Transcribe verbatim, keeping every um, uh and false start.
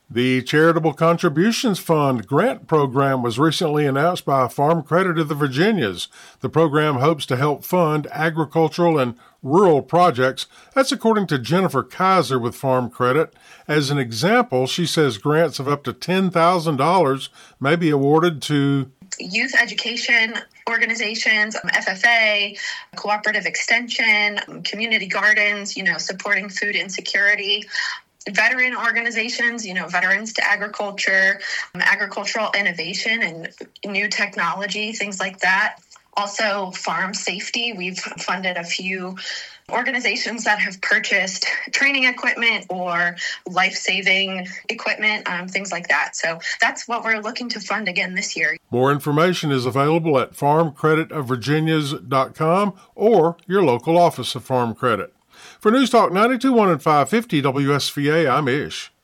The Charitable Contributions Fund grant program was recently announced by Farm Credit of the Virginias. The program hopes to help fund agricultural and rural projects. That's according to Jennifer Kaiser with Farm Credit. As an example, she says grants of up to ten thousand dollars may be awarded to youth education organizations, F F A, cooperative extension, community gardens, you know, supporting food insecurity, veteran organizations, you know, Veterans to Agriculture, um, agricultural innovation and new technology, things like that. Also, farm safety. We've funded a few organizations that have purchased training equipment or life-saving equipment, um, things like that. So that's what we're looking to fund again this year. More information is available at farm credit of virginias dot com or your local office of Farm Credit. For News Talk ninety-two point one and five fifty W S V A, I'm Ish.